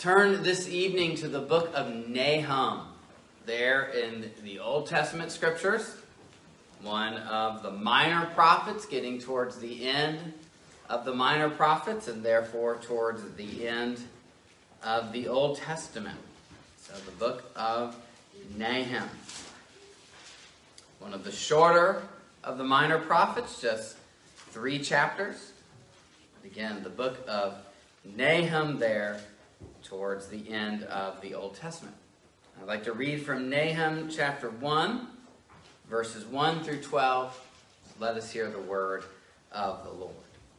Turn this evening to the book of Nahum. There in the Old Testament scriptures, one of the minor prophets, getting towards the end of the minor prophets, and therefore towards the end of the Old Testament. So the book of Nahum. One of the shorter of the minor prophets, just 3 chapters. Again, the book of Nahum there towards the end of the Old Testament. I'd like to read from Nahum chapter 1, verses 1 through 12. Let us hear the word of the Lord.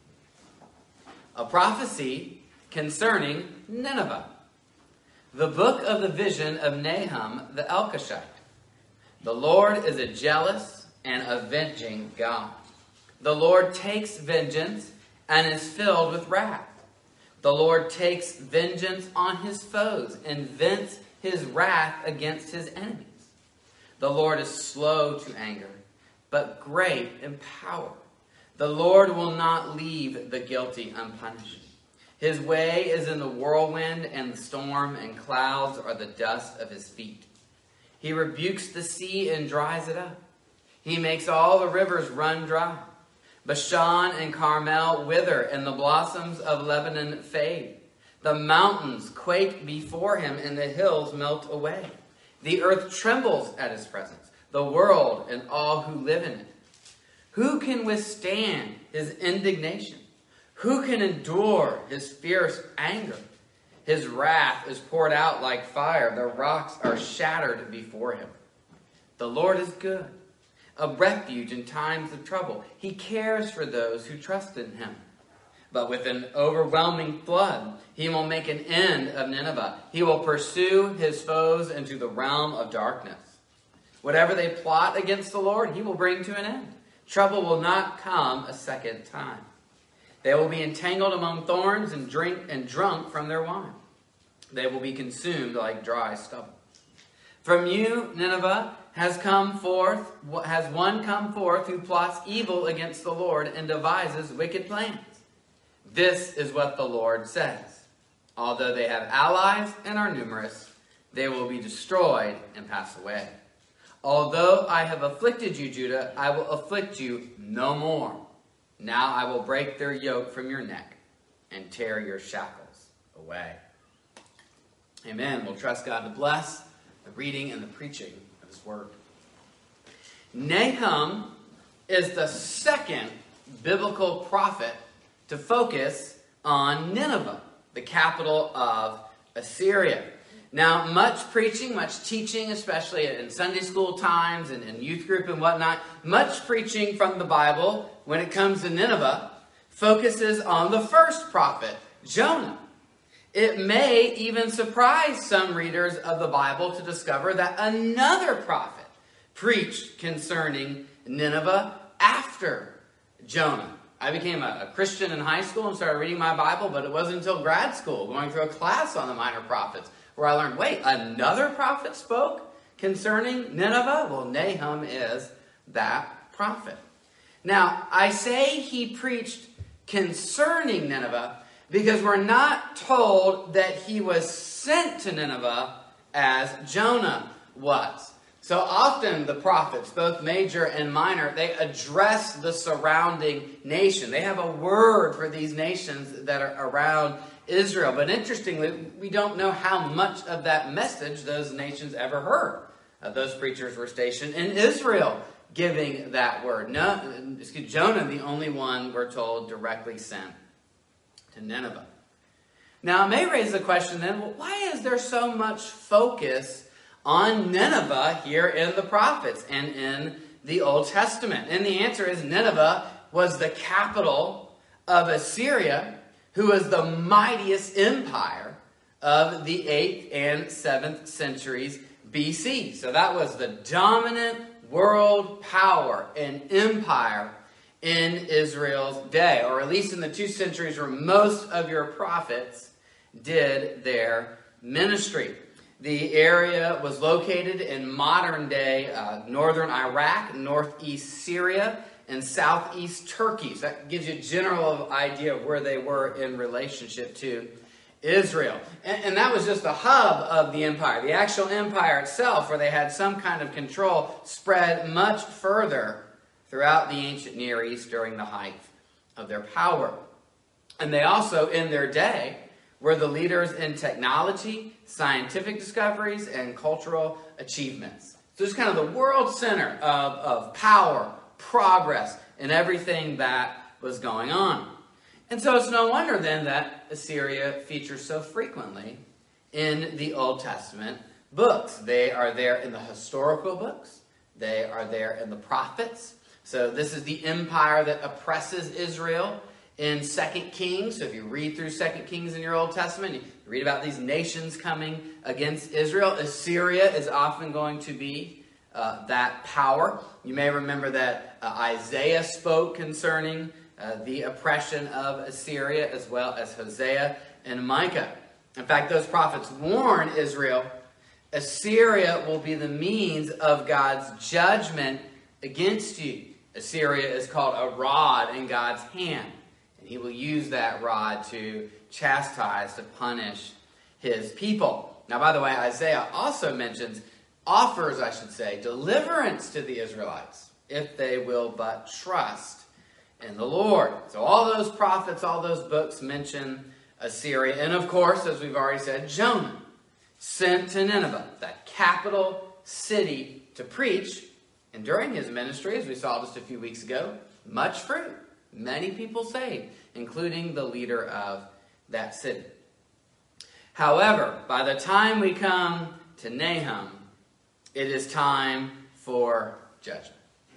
A prophecy concerning Nineveh. The book of the vision of Nahum the Elkoshite. The Lord is a jealous and avenging God. The Lord takes vengeance and is filled with wrath. The Lord takes vengeance on his foes and vents his wrath against his enemies. The Lord is slow to anger, but great in power. The Lord will not leave the guilty unpunished. His way is in the whirlwind and the storm, and clouds are the dust of his feet. He rebukes the sea and dries it up. He makes all the rivers run dry. Bashan and Carmel wither, and the blossoms of Lebanon fade. The mountains quake before him, and the hills melt away. The earth trembles at his presence, the world and all who live in it. Who can withstand his indignation? Who can endure his fierce anger? His wrath is poured out like fire. The rocks are shattered before him. The Lord is good, a refuge in times of trouble. He cares for those who trust in him. But with an overwhelming flood, he will make an end of Nineveh. He will pursue his foes into the realm of darkness. Whatever they plot against the Lord, he will bring to an end. Trouble will not come a second time. They will be entangled among thorns and drunk from their wine. They will be consumed like dry stubble. From you, Nineveh, has one come forth who plots evil against the Lord and devises wicked plans. This is what the Lord says. Although they have allies and are numerous, they will be destroyed and pass away. Although I have afflicted you, Judah, I will afflict you no more. Now I will break their yoke from your neck and tear your shackles away. Amen. We'll trust God to bless the reading and the preaching of his word. Nahum is the second biblical prophet to focus on Nineveh, the capital of Assyria. Now, much preaching, much teaching, especially in Sunday school times and in youth group and whatnot, much preaching from the Bible when it comes to Nineveh focuses on the first prophet, Jonah. It may even surprise some readers of the Bible to discover that another prophet preached concerning Nineveh after Jonah. I became a Christian in high school and started reading my Bible, but it wasn't until grad school, going through a class on the minor prophets, where I learned, wait, another prophet spoke concerning Nineveh? Well, Nahum is that prophet. Now, I say he preached concerning Nineveh because we're not told that he was sent to Nineveh as Jonah was. So often the prophets, both major and minor, they address the surrounding nation. They have a word for these nations that are around Israel. But interestingly, we don't know how much of that message those nations ever heard. Those preachers were stationed in Israel giving that word. Jonah, the only one, we're told, directly sent to Nineveh. Now, it may raise the question then, well, why is there so much focus on Nineveh here in the prophets and in the Old Testament? And the answer is Nineveh was the capital of Assyria, who was the mightiest empire of the 8th and 7th centuries BC. So that was the dominant world power and empire in Israel's day, or at least in the 2 centuries where most of your prophets did their ministry. The area was located in modern-day northern Iraq, northeast Syria, and southeast Turkey. So that gives you a general idea of where they were in relationship to Israel. And that was just the hub of the empire. The actual empire itself, where they had some kind of control, spread much further throughout the ancient Near East during the height of their power. And they also, in their day, were the leaders in technology, scientific discoveries, and cultural achievements. So it's kind of the world center of power, progress, and everything that was going on. And so it's no wonder then that Assyria features so frequently in the Old Testament books. They are there in the historical books. They are there in the prophets. So this is the empire that oppresses Israel in 2 Kings. So if you read through 2 Kings in your Old Testament, you read about these nations coming against Israel. Assyria is often going to be that power. You may remember that Isaiah spoke concerning the oppression of Assyria, as well as Hosea and Micah. In fact, those prophets warn Israel, Assyria will be the means of God's judgment against you. Assyria is called a rod in God's hand. And he will use that rod to chastise, to punish his people. Now, by the way, Isaiah also offers deliverance to the Israelites if they will but trust in the Lord. So all those prophets, all those books mention Assyria. And of course, as we've already said, Jonah sent to Nineveh, that capital city, to preach. And during his ministry, as we saw just a few weeks ago, much fruit. Many people saved, including the leader of that city. However, by the time we come to Nahum, it is time for judgment.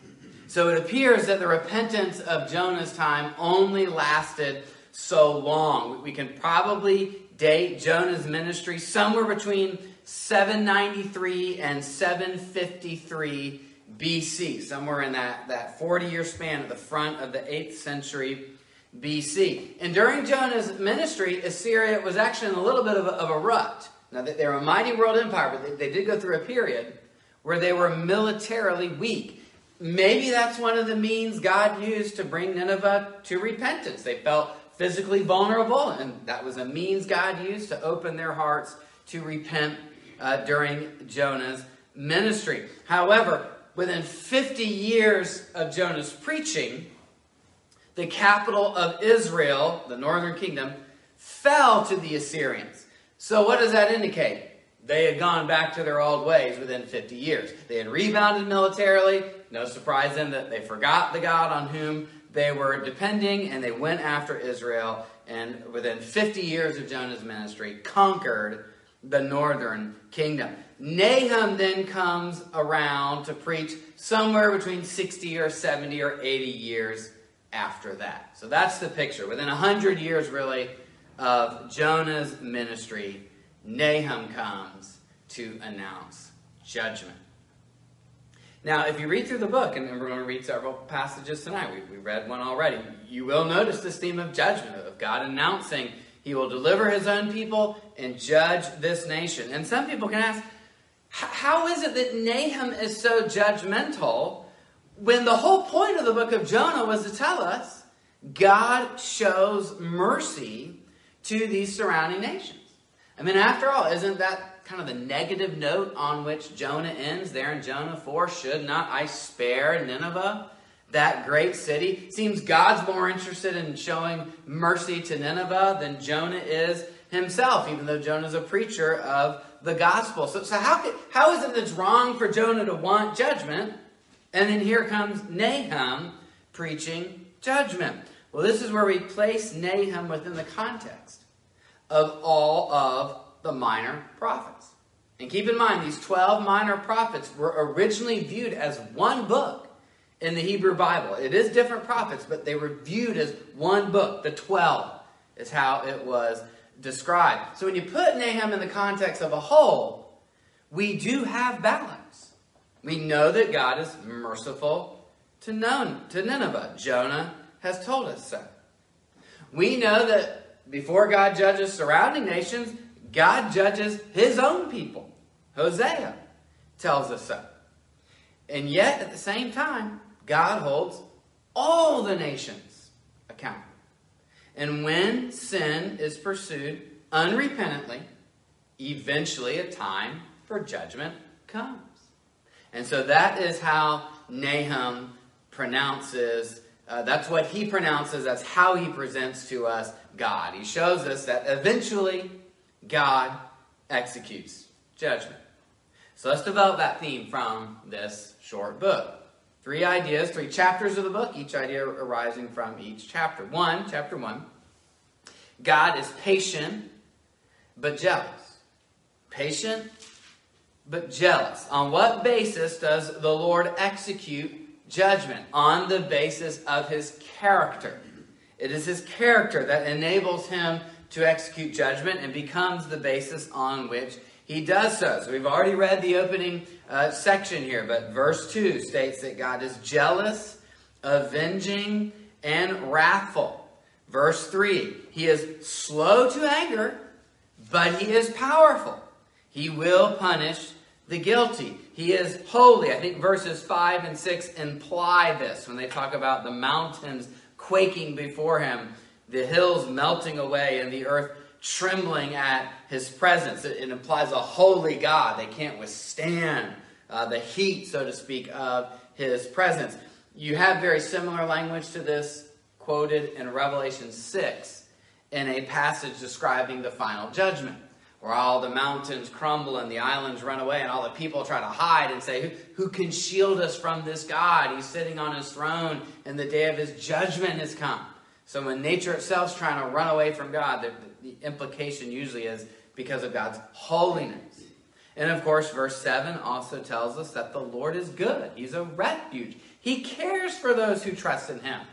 So it appears that the repentance of Jonah's time only lasted so long. We can probably date Jonah's ministry somewhere between 793 and 753 BC, somewhere in that 40-year span at the front of the 8th century BC. And during Jonah's ministry, Assyria was actually in a little bit of a rut. Now, they were a mighty world empire, but they did go through a period where they were militarily weak. Maybe that's one of the means God used to bring Nineveh to repentance. They felt physically vulnerable, and that was a means God used to open their hearts to repent during Jonah's ministry. However, within 50 years of Jonah's preaching, the capital of Israel, the northern kingdom, fell to the Assyrians. So what does that indicate? They had gone back to their old ways within 50 years. They had rebounded militarily. No surprise then that they forgot the God on whom they were depending, and they went after Israel, and within 50 years of Jonah's ministry, conquered the northern kingdom. Nahum then comes around to preach somewhere between 60 or 70 or 80 years after that. So that's the picture. Within 100 years, really, of Jonah's ministry, Nahum comes to announce judgment. Now, if you read through the book, and we're going to read several passages tonight, we read one already, you will notice this theme of judgment, of God announcing he will deliver his own people and judge this nation. And some people can ask, how is it that Nahum is so judgmental when the whole point of the book of Jonah was to tell us God shows mercy to these surrounding nations? I mean, after all, isn't that kind of the negative note on which Jonah ends there in Jonah 4? Should not I spare Nineveh, that great city? Seems God's more interested in showing mercy to Nineveh than Jonah is himself, even though Jonah's a preacher of the gospel. So how is it that it's wrong for Jonah to want judgment, and then here comes Nahum preaching judgment? Well, this is where we place Nahum within the context of all of the minor prophets. And keep in mind, these 12 minor prophets were originally viewed as one book in the Hebrew Bible. It is different prophets, but they were viewed as one book. The 12 is how it was described. So when you put Nahum in the context of a whole, we do have balance. We know that God is merciful to Nineveh. Jonah has told us so. We know that before God judges surrounding nations, God judges his own people. Hosea tells us so. And yet, at the same time, God holds all the nations accountable. And when sin is pursued unrepentantly, eventually a time for judgment comes. And so that is how Nahum pronounces, that's what he pronounces, that's how he presents to us God. He shows us that eventually God executes judgment. So let's develop that theme from this short book. 3 ideas, 3 chapters of the book, each idea arising from each chapter. Chapter 1, God is patient but jealous. Patient but jealous. On what basis does the Lord execute judgment? On the basis of his character. It is his character that enables him to execute judgment and becomes the basis on which he does so. So we've already read the opening section here, but verse 2 states that God is jealous, avenging, and wrathful. Verse 3, he is slow to anger, but he is powerful. He will punish the guilty. He is holy. I think verses 5 and 6 imply this when they talk about the mountains quaking before him, the hills melting away, and the earth trembling at his presence. It implies a holy God. They can't withstand the heat, so to speak, of his presence. You have very similar language to this quoted in Revelation 6 in a passage describing the final judgment, where all the mountains crumble and the islands run away and all the people try to hide and say, who can shield us from this God? He's sitting on his throne and the day of his judgment has come. So when nature itself is trying to run away from God, the implication usually is because of God's holiness. And of course, verse 7 also tells us that the Lord is good. He's a refuge. He cares for those who trust in him.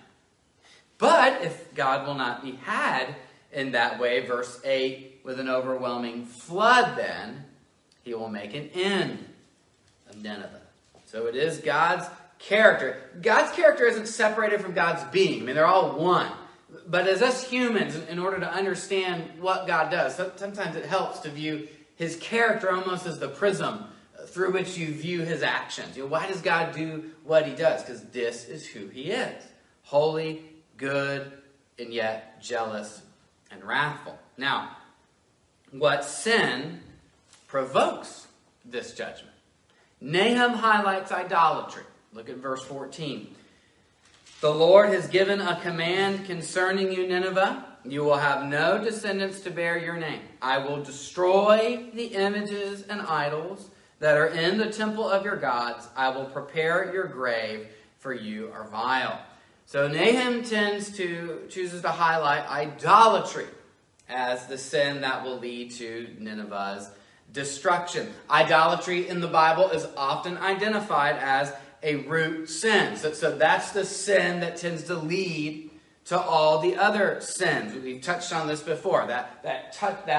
But if God will not be had in that way, verse 8, with an overwhelming flood, then he will make an end of Nineveh. So it is God's character. God's character isn't separated from God's being. I mean, they're all one. But as us humans, in order to understand what God does, sometimes it helps to view his character almost as the prism through which you view his actions. Why does God do what he does? Because this is who he is. Holy, good, and yet jealous and wrathful. Now, what sin provokes this judgment? Nahum highlights idolatry. Look at verse 14. The Lord has given a command concerning you, Nineveh. You will have no descendants to bear your name. I will destroy the images and idols that are in the temple of your gods. I will prepare your grave, for you are vile. So Nahum chooses to highlight idolatry as the sin that will lead to Nineveh's destruction. Idolatry in the Bible is often identified as a root sin. So that's the sin that tends to lead to all the other sins. We've touched on this before. That's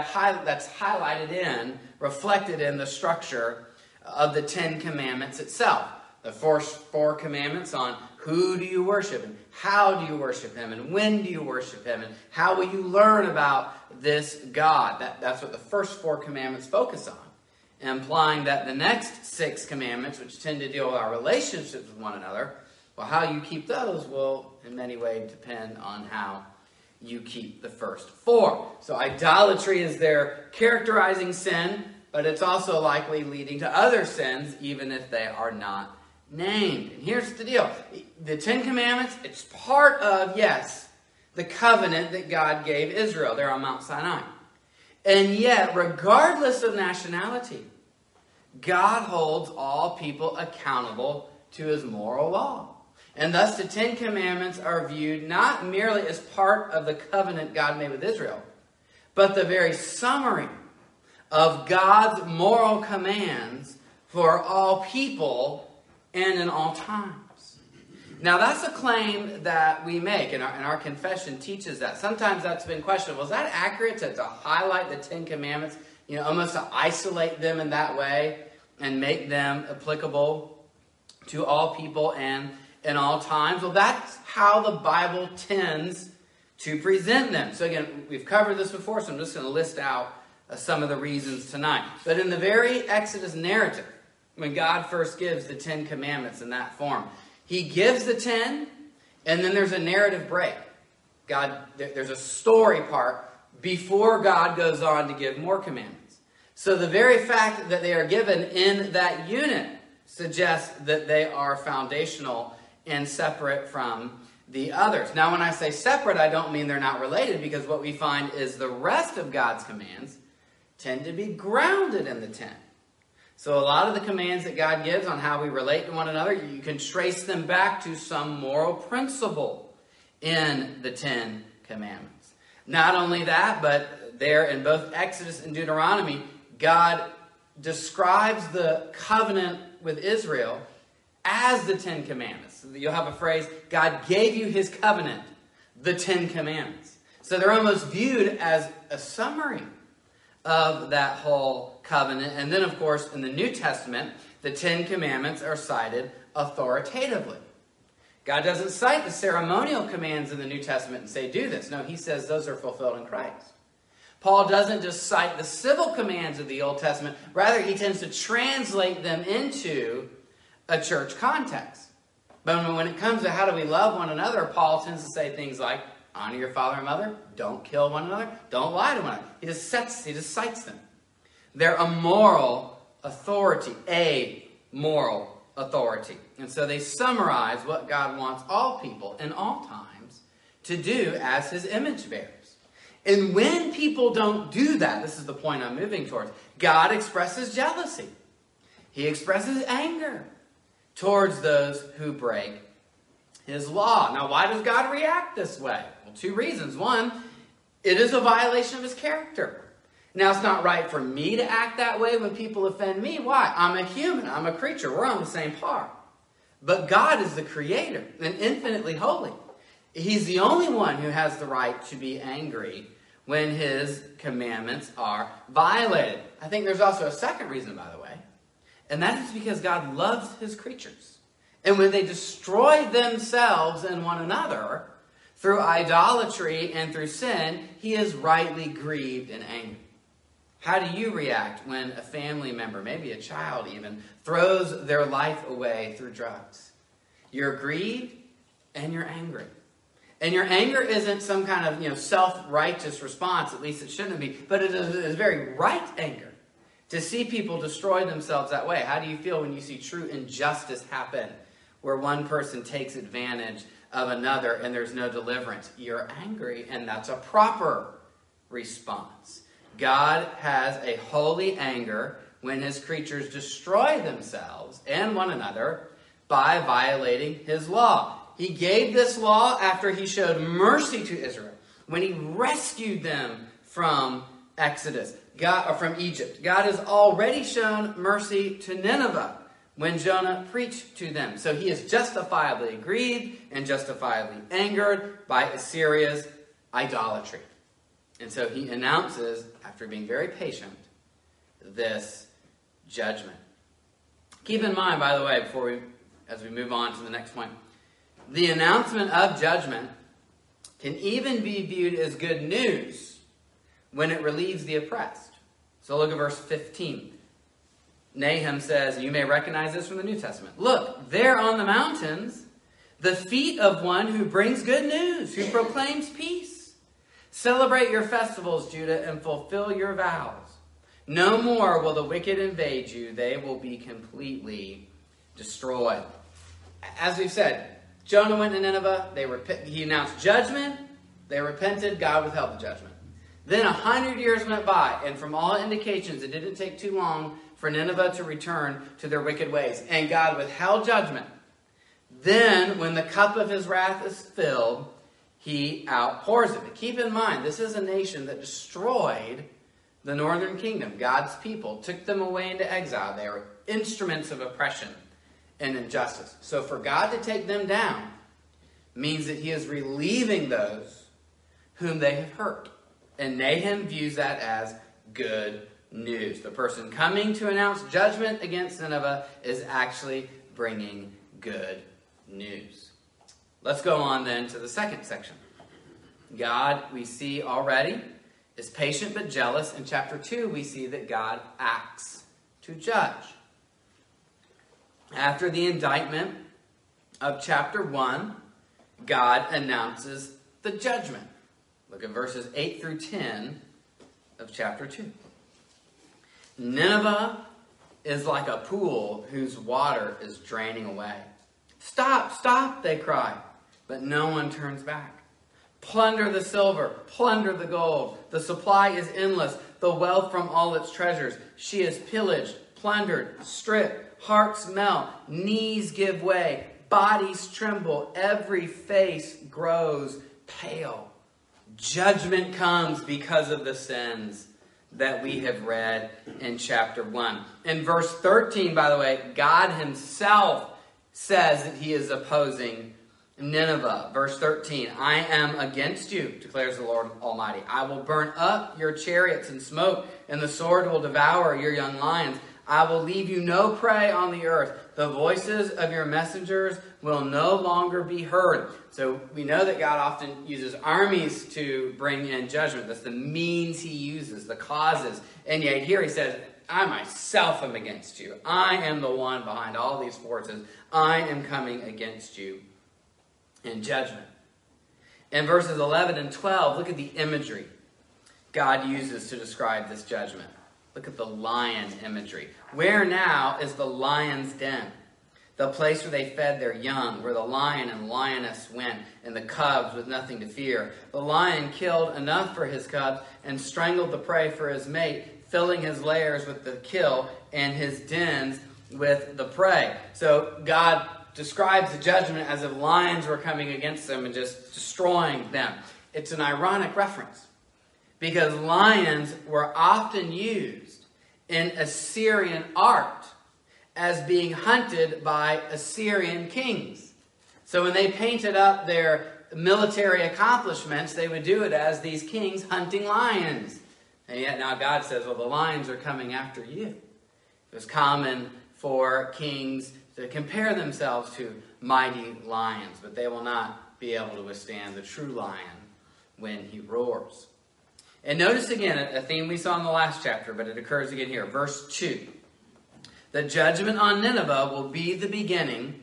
highlighted reflected in the structure of the 10 Commandments itself. The first 4 commandments on who do you worship and how do you worship him and when do you worship him and how will you learn about this God. That's what the first 4 commandments focus on, implying that the next 6 commandments, which tend to deal with our relationships with one another, well, how you keep those will in many ways depend on how you keep the first 4. So idolatry is their characterizing sin, but it's also likely leading to other sins, even if they are not named. And here's the deal. The 10 Commandments, it's part of, yes, the covenant that God gave Israel there on Mount Sinai. And yet, regardless of nationality, God holds all people accountable to his moral law. And thus the 10 Commandments are viewed not merely as part of the covenant God made with Israel, but the very summary of God's moral commands for all people and in all times. Now that's a claim that we make, and our confession teaches that. Sometimes that's been questioned. Well, is that accurate to highlight the 10 Commandments, almost to isolate them in that way and make them applicable to all people and in all times? Well, that's how the Bible tends to present them. So again, we've covered this before, so I'm just going to list out some of the reasons tonight. But in the very Exodus narrative, when God first gives the 10 Commandments in that form, he gives the 10, and then there's a narrative break. There's a story part before God goes on to give more commandments. So the very fact that they are given in that unit suggests that they are foundational and separate from the others. Now, when I say separate, I don't mean they're not related, because what we find is the rest of God's commands tend to be grounded in the 10. So a lot of the commands that God gives on how we relate to one another, you can trace them back to some moral principle in the 10 commandments. Not only that, but there in both Exodus and Deuteronomy, God describes the covenant with Israel as the 10 commandments. You'll have a phrase, God gave you his covenant, the 10 commandments. So they're almost viewed as a summary of that whole covenant. And then, of course, in the New Testament, the 10 commandments are cited authoritatively. God doesn't cite the ceremonial commands in the New Testament and say, do this. No, he says those are fulfilled in Christ. Paul doesn't just cite the civil commands of the Old Testament. Rather, he tends to translate them into a church context. But when it comes to how do we love one another, Paul tends to say things like, honor your father and mother, don't kill one another, don't lie to one another. He just cites them. They're a moral authority, a moral authority. And so they summarize what God wants all people in all times to do as his image bearers. And when people don't do that, this is the point I'm moving towards, God expresses jealousy. He expresses anger towards those who break his law. Now, why does God react this way? Well, two reasons. One, it is a violation of his character. Now, it's not right for me to act that way when people offend me. Why? I'm a human. I'm a creature. We're on the same par. But God is the creator and infinitely holy. He's the only one who has the right to be angry when his commandments are violated. I think there's also a second reason, by the way, and that is because God loves his creatures. And when they destroy themselves and one another through idolatry and through sin, he is rightly grieved and angry. How do you react when a family member, maybe a child even, throws their life away through drugs? You're grieved and you're angry. And your anger isn't some kind of self-righteous response, at least it shouldn't be, but it is very right anger to see people destroy themselves that way. How do you feel when you see true injustice happen, where one person takes advantage of another and there's no deliverance? You're angry, and that's a proper response. God has a holy anger when his creatures destroy themselves and one another by violating his law. He gave this law after he showed mercy to Israel when he rescued them from from Egypt. God has already shown mercy to Nineveh when Jonah preached to them. So he is justifiably grieved and justifiably angered by Assyria's idolatry. And so he announces, after being very patient, this judgment. Keep in mind, by the way, as we move on to the next point, the announcement of judgment can even be viewed as good news when it relieves the oppressed. So look at verse 15. Nahum says, you may recognize this from the New Testament. Look, there on the mountains, the feet of one who brings good news, who proclaims peace. Celebrate your festivals, Judah, and fulfill your vows. No more will the wicked invade you. They will be completely destroyed. As we've said, Jonah went to Nineveh. He announced judgment. They repented. God withheld the judgment. Then 100 years went by, and from all indications, it didn't take too long for Nineveh to return to their wicked ways. And God withheld judgment. Then, when the cup of his wrath is filled, he outpours it. But keep in mind, this is a nation that destroyed the northern kingdom. God's people took them away into exile. They were instruments of oppression and injustice. So for God to take them down means that he is relieving those whom they have hurt. And Nahum views that as good news. The person coming to announce judgment against Nineveh is actually bringing good news. Let's go on then to the second section. God, we see already, is patient but jealous. In chapter 2, we see that God acts to judge. After the indictment of chapter 1, God announces the judgment. Look at verses 8 through 10 of chapter 2. Nineveh is like a pool whose water is draining away. Stop, stop, they cry, but no one turns back. Plunder the silver, plunder the gold. The supply is endless, the wealth from all its treasures. She is pillaged, plundered, stripped. Hearts melt, knees give way, bodies tremble, every face grows pale. Judgment comes because of the sins that we have read in chapter 1. In verse 13, by the way, God himself says that he is opposing Nineveh. Verse 13, I am against you, declares the Lord Almighty. I will burn up your chariots in smoke, and the sword will devour your young lions. I will leave you no prey on the earth. The voices of your messengers will no longer be heard. So we know that God often uses armies to bring in judgment. That's the means he uses, the causes. And yet here he says, I myself am against you. I am the one behind all these forces. I am coming against you in judgment. In verses 11 and 12, look at the imagery God uses to describe this judgment. Look at the lion imagery. Where now is the lion's den? The place where they fed their young, where the lion and lioness went, and the cubs with nothing to fear. The lion killed enough for his cubs and strangled the prey for his mate, filling his lairs with the kill and his dens with the prey. So God describes the judgment as if lions were coming against them and just destroying them. It's an ironic reference, because lions were often used in Assyrian art as being hunted by Assyrian kings. So when they painted up their military accomplishments, they would do it as these kings hunting lions. And yet now God says, well, the lions are coming after you. It was common for kings to compare themselves to mighty lions, but they will not be able to withstand the true lion when he roars. And notice again a theme we saw in the last chapter, but it occurs again here. Verse 2. The judgment on Nineveh will be the beginning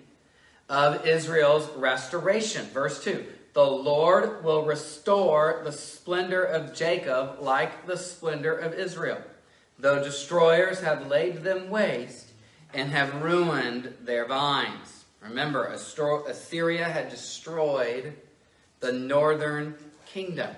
of Israel's restoration. Verse 2. The Lord will restore the splendor of Jacob like the splendor of Israel, though destroyers have laid them waste and have ruined their vines. Remember, Assyria had destroyed the northern kingdom.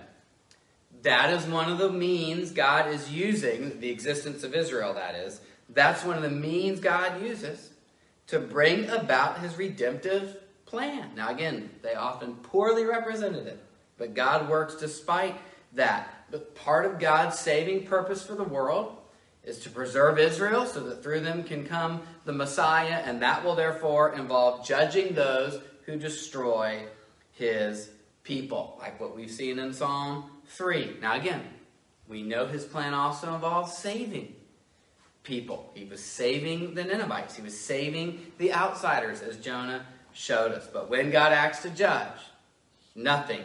That is one of the means God is using, the existence of Israel, that is. That's one of the means God uses to bring about his redemptive plan. Now again, they often poorly represented it, but God works despite that. But part of God's saving purpose for the world is to preserve Israel so that through them can come the Messiah, and that will therefore involve judging those who destroy his people, like what we've seen in Psalm 3. Now again, we know his plan also involves saving people. He was saving the Ninevites. He was saving the outsiders, as Jonah showed us. But when God acts to judge, nothing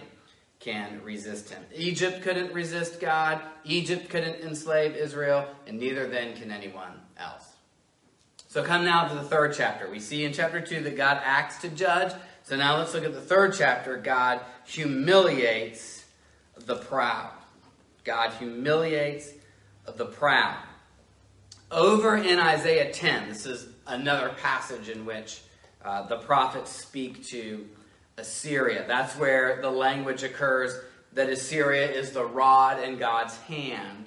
can resist him. Egypt couldn't resist God. Egypt couldn't enslave Israel, and neither then can anyone else. So come now to the third chapter. We see in chapter 2 that God acts to judge. So now let's look at the third chapter. God humiliates the proud. God humiliates the proud. Over in Isaiah 10, this is another passage in which the prophets speak to Assyria. That's where the language occurs that Assyria is the rod in God's hand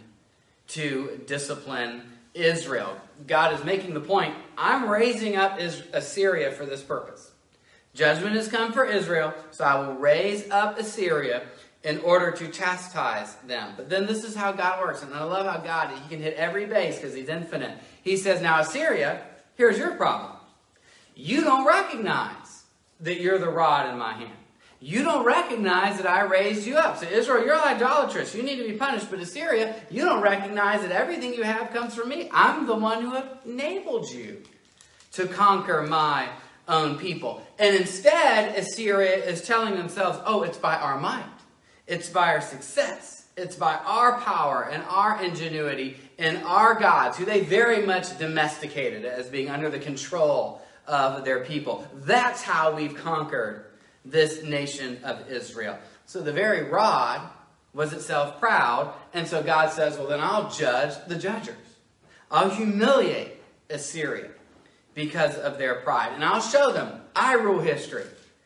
to discipline Israel. God is making the point, I'm raising up Assyria for this purpose. Judgment has come for Israel, so I will raise up Assyria in order to chastise them. But then this is how God works. And I love how God, he can hit every base because he's infinite. He says, now Assyria, here's your problem. You don't recognize that you're the rod in my hand. You don't recognize that I raised you up. So Israel, you're idolatrous. You need to be punished. But Assyria, you don't recognize that everything you have comes from me. I'm the one who enabled you to conquer my own people. And instead, Assyria is telling themselves, oh, it's by our might. It's by our success. It's by our power and our ingenuity and our gods, who they very much domesticated as being under the control of their people. That's how we've conquered this nation of Israel. So the very rod was itself proud. And so God says, well, then I'll judge the judgers. I'll humiliate Assyria because of their pride. And I'll show them I rule history,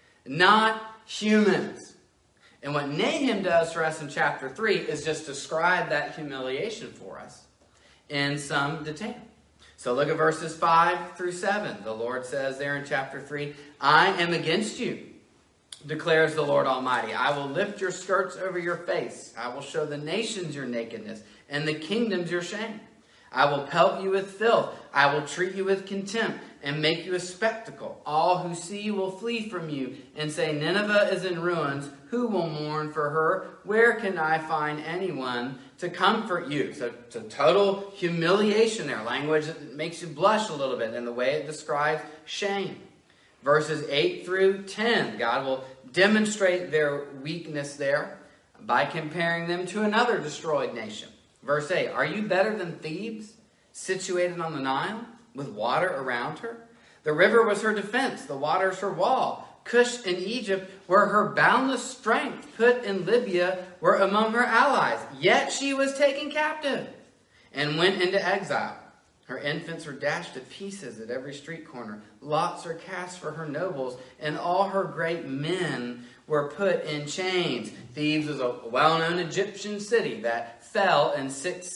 not humans. And what Nahum does for us in chapter 3 is just describe that humiliation for us in some detail. So look at verses 5 through 7. The Lord says there in chapter 3, I am against you, declares the Lord Almighty. I will lift your skirts over your face. I will show the nations your nakedness and the kingdoms your shame. I will pelt you with filth. I will treat you with contempt and make you a spectacle. All who see you will flee from you and say, Nineveh is in ruins. Who will mourn for her? Where can I find anyone to comfort you? So total humiliation there. Language that makes you blush a little bit in the way it describes shame. Verses 8 through 10, God will demonstrate their weakness there by comparing them to another destroyed nation. Verse 8, are you better than Thebes, situated on the Nile, with water around her? The river was her defense, the waters her wall. Cush and Egypt were her boundless strength. Put and Libya were among her allies. Yet she was taken captive and went into exile. Her infants were dashed to pieces at every street corner. Lots are cast for her nobles, and all her great men were put in chains. Thebes was a well-known Egyptian city that fell in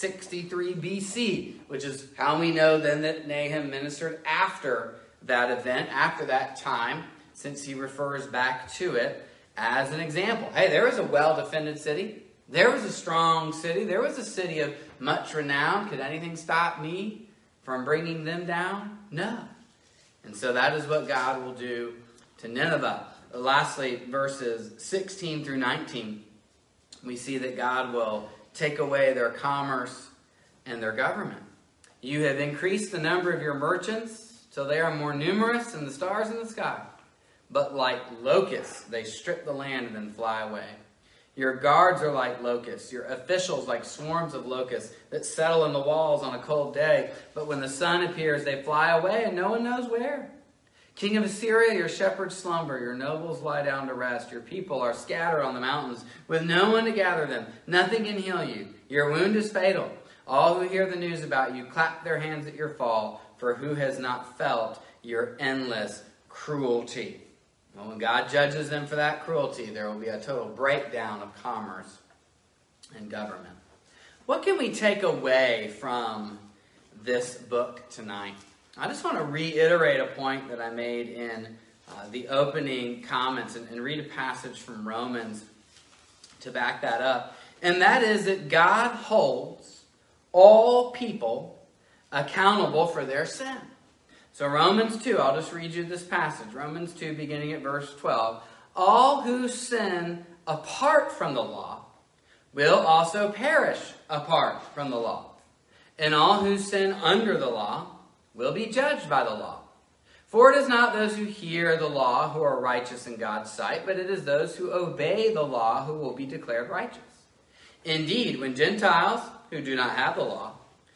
663 BC, which is how we know then that Nahum ministered after that event, after that time, since he refers back to it as an example. Hey, there was a well-defended city. There was a strong city. There was a city of much renown. Could anything stop me from bringing them down? No. And so that is what God will do to Nineveh. Lastly, verses 16 through 19, we see that God will take away their commerce and their government. You have increased the number of your merchants till they are more numerous than the stars in the sky. But like locusts, they strip the land and then fly away. Your guards are like locusts, your officials like swarms of locusts that settle in the walls on a cold day. But when the sun appears, they fly away and no one knows where. King of Assyria, your shepherds slumber, your nobles lie down to rest. Your people are scattered on the mountains with no one to gather them. Nothing can heal you. Your wound is fatal. All who hear the news about you clap their hands at your fall, for who has not felt your endless cruelty? Well, when God judges them for that cruelty, there will be a total breakdown of commerce and government. What can we take away from this book tonight? I just want to reiterate a point that I made in the opening comments and read a passage from Romans to back that up. And that is that God holds all people accountable for their sin. So Romans 2, I'll just read you this passage. Romans 2, beginning at verse 12. All who sin apart from the law will also perish apart from the law. And all who sin under the law will be judged by the law. For it is not those who hear the law who are righteous in God's sight, but it is those who obey the law who will be declared righteous. Indeed, when Gentiles, who do not have the law,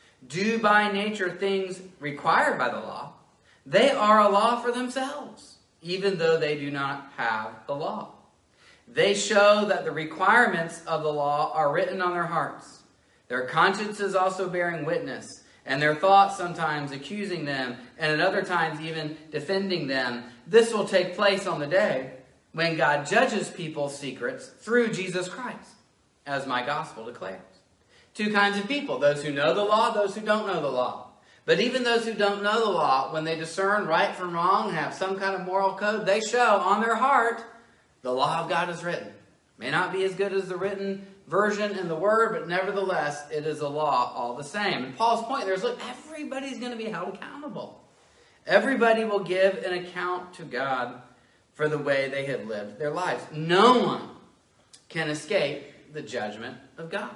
do by nature things required by the law, they are a law for themselves, even though they do not have the law. They show that the requirements of the law are written on their hearts, their consciences also bearing witness, and their thoughts sometimes accusing them, and at other times even defending them. This will take place on the day when God judges people's secrets through Jesus Christ, as my gospel declares. Two kinds of people, those who know the law, those who don't know the law. But even those who don't know the law, when they discern right from wrong, have some kind of moral code, they show on their heart the law of God is written. May not be as good as the written version in the Word, but nevertheless, it is a law all the same. And Paul's point there is, look, everybody's going to be held accountable. Everybody will give an account to God for the way they have lived their lives. No one can escape the judgment of God.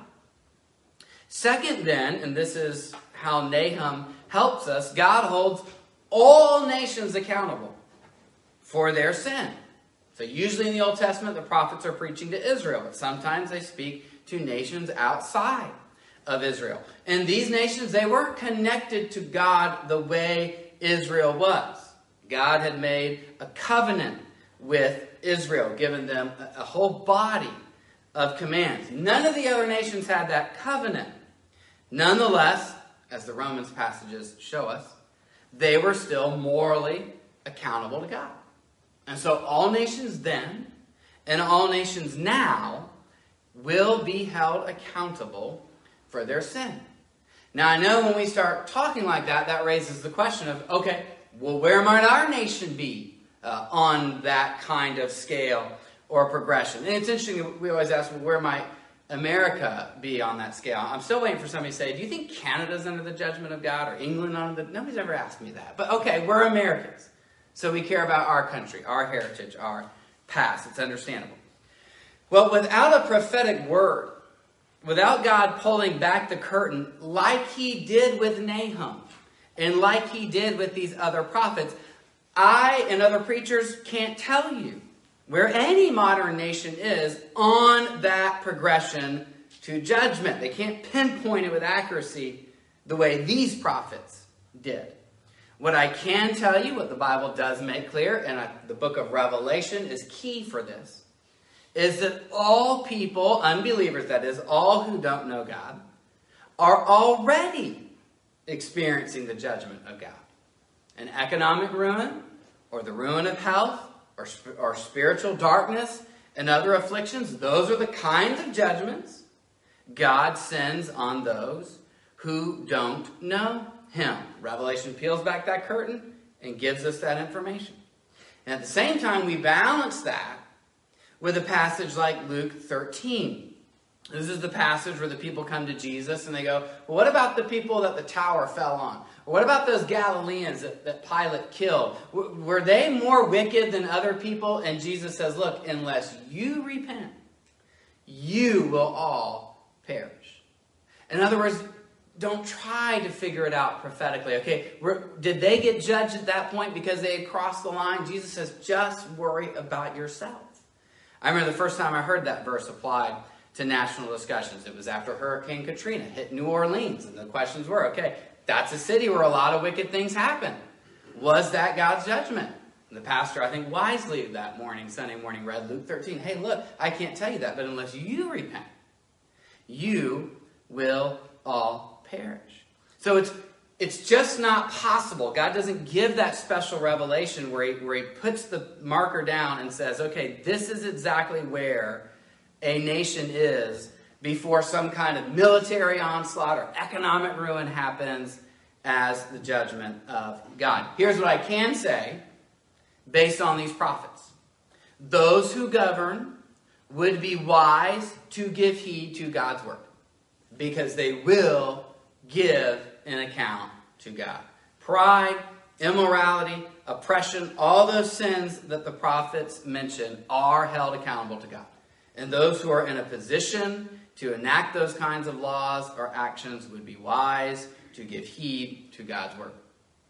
Second then, and this is how Nahum helps us, God holds all nations accountable for their sin. So usually in the Old Testament, the prophets are preaching to Israel, but sometimes they speak to nations outside of Israel. And these nations, they weren't connected to God the way Israel was. God had made a covenant with Israel, given them a whole body of commands. None of the other nations had that covenant. Nonetheless, as the Romans passages show us, they were still morally accountable to God. And so all nations then and all nations now will be held accountable for their sin. Now, I know when we start talking like that, that raises the question of, okay, well, where might our nation be on that kind of scale or progression? And it's interesting, we always ask, well, where might America be on that scale? I'm still waiting for somebody to say, do you think Canada's under the judgment of God or England under the... Nobody's ever asked me that. But okay, we're Americans. So we care about our country, our heritage, our past. It's understandable. Well, without a prophetic word, without God pulling back the curtain like he did with Nahum and like he did with these other prophets, I and other preachers can't tell you where any modern nation is on that progression to judgment. They can't pinpoint it with accuracy the way these prophets did. What I can tell you, what the Bible does make clear, and the book of Revelation is key for this, is that all people, unbelievers that is, all who don't know God, are already experiencing the judgment of God. An economic ruin, or the ruin of health, or spiritual darkness and other afflictions, those are the kinds of judgments God sends on those who don't know him. Revelation peels back that curtain and gives us that information. And at the same time, we balance that with a passage like Luke 13. This is the passage where the people come to Jesus and they go, well, what about the people that the tower fell on? Or what about those Galileans that Pilate killed? Were they more wicked than other people? And Jesus says, look, unless you repent, you will all perish. In other words, don't try to figure it out prophetically. Okay, did they get judged at that point because they had crossed the line? Jesus says, just worry about yourself. I remember the first time I heard that verse applied to national discussions. It was after Hurricane Katrina hit New Orleans. And the questions were, okay, that's a city where a lot of wicked things happen. Was that God's judgment? And the pastor, I think wisely that morning, Sunday morning, read Luke 13. Hey, look, I can't tell you that, but unless you repent, you will all perish. So it's just not possible. God doesn't give that special revelation where he puts the marker down and says, okay, this is exactly where a nation is before some kind of military onslaught or economic ruin happens as the judgment of God. Here's what I can say based on these prophets. Those who govern would be wise to give heed to God's word because they will give an account to God. Pride, immorality, oppression, all those sins that the prophets mention are held accountable to God. And those who are in a position to enact those kinds of laws or actions would be wise to give heed to God's word.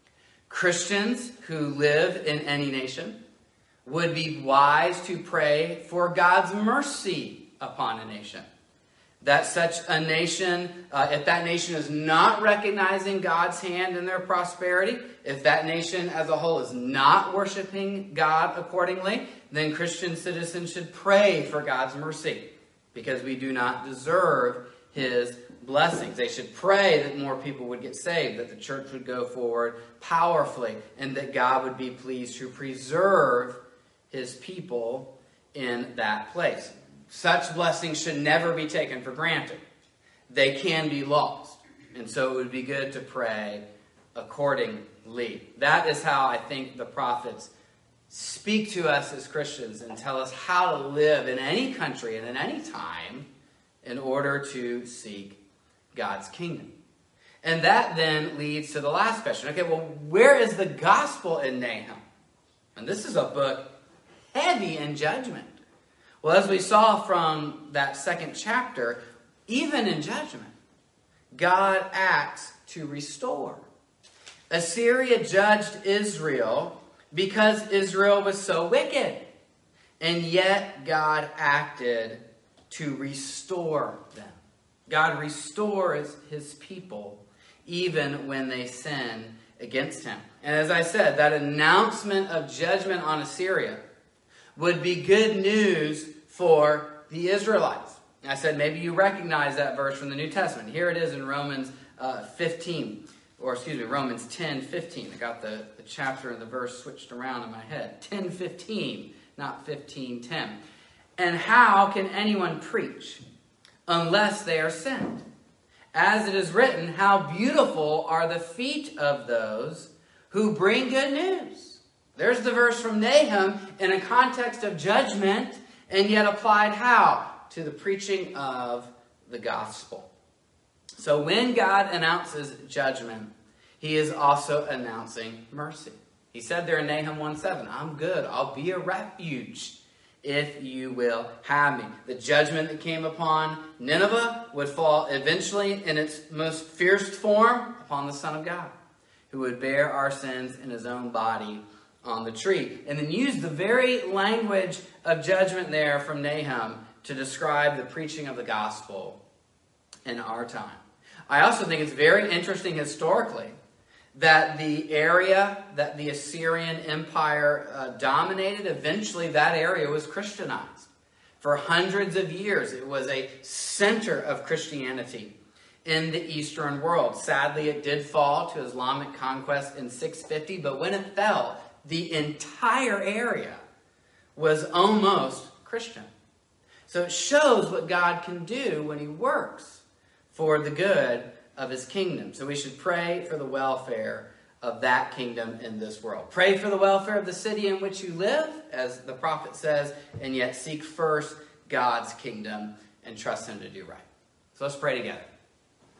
Christians who live in any nation would be wise to pray for God's mercy upon a nation. That such a nation, if that nation is not recognizing God's hand in their prosperity, if that nation as a whole is not worshiping God accordingly, then Christian citizens should pray for God's mercy because we do not deserve his blessings. They should pray that more people would get saved, that the church would go forward powerfully, and that God would be pleased to preserve his people in that place. Such blessings should never be taken for granted. They can be lost. And so it would be good to pray accordingly. That is how I think the prophets speak to us as Christians and tell us how to live in any country and in any time in order to seek God's kingdom. And that then leads to the last question. Okay, well, where is the gospel in Nahum? And this is a book heavy in judgment. Well, as we saw from that second chapter, even in judgment, God acts to restore. Assyria judged Israel because Israel was so wicked. And yet God acted to restore them. God restores his people even when they sin against him. And as I said, that announcement of judgment on Assyria would be good news for the Israelites. I said maybe you recognize that verse from the New Testament. Here it is in Romans 10:15. I got the chapter and the verse switched around in my head. 10:15, not 15:10. And how can anyone preach unless they are sent? As it is written, how beautiful are the feet of those who bring good news. There's the verse from Nahum in a context of judgment, and yet applied how? To the preaching of the gospel. So when God announces judgment, he is also announcing mercy. He said there in Nahum 1:7, I'm good. I'll be a refuge if you will have me. The judgment that came upon Nineveh would fall eventually in its most fierce form upon the Son of God, who would bear our sins in his own body on the tree. And then use the very language of judgment there from Nahum to describe the preaching of the gospel in our time. I also think it's very interesting historically that the area that the Assyrian Empire dominated, eventually that area was Christianized. For hundreds of years, it was a center of Christianity in the Eastern world. Sadly, it did fall to Islamic conquest in 650, but when it fell, the entire area was almost Christian. So it shows what God can do when he works for the good of his kingdom. So we should pray for the welfare of that kingdom in this world. Pray for the welfare of the city in which you live, as the prophet says, and yet seek first God's kingdom and trust him to do right. So let's pray together.